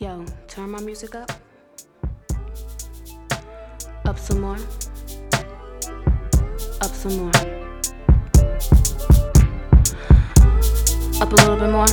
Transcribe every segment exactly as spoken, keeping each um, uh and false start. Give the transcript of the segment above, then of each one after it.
Yo, turn my music up. Up some more. Up some more. Up a little bit more.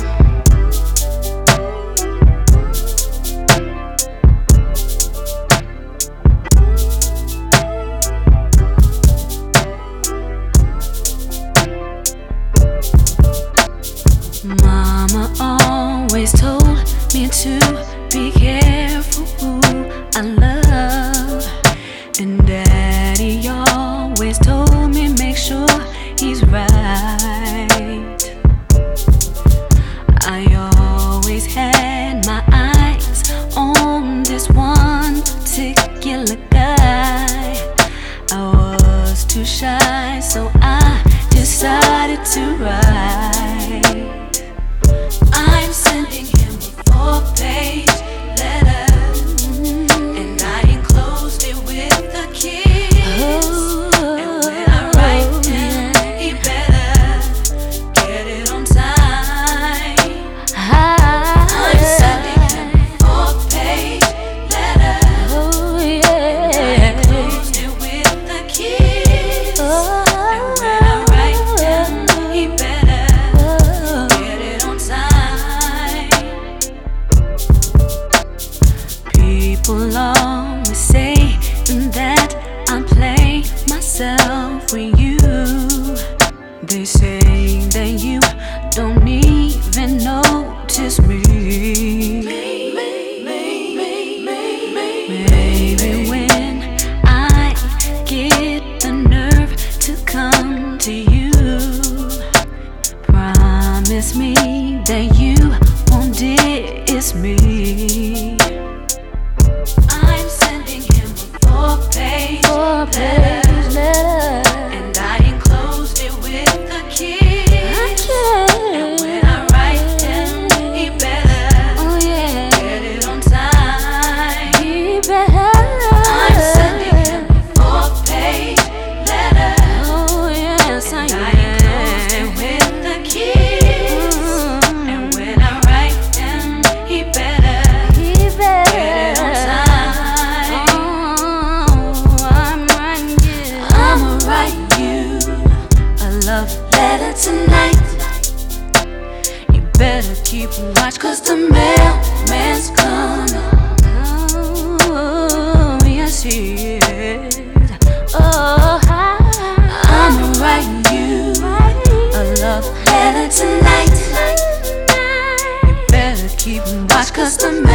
Mama always told me to be careful who I love, and Daddy always told me make sure he's right. I always had my eyes on this one particular guy. I was too shy, so I decided to write. I'm sending him a four-page letter, and I enclosed it with a kiss. And when I write him, he better get it on time. I'm sending him a four-page letter, and I enclosed it with a kiss. And when I write him, he better get it on time. People always say that I play myself with you. They say that you don't even notice me. Maybe when I get the nerve to come to you, promise me that you won't diss me. I'm sending him a four-page letter, and I enclosed it with a kiss. And when I write him, he better get it on time. I'm sending him a four-page letter, and I enclosed it with a kiss. And when I write him, he better get it on time. I'ma write you a love letter tonight. You better keep watch, 'cause the mailman's coming. Oh, yes he is. Oh, I'ma write you a love letter tonight. You better keep watch, 'cause the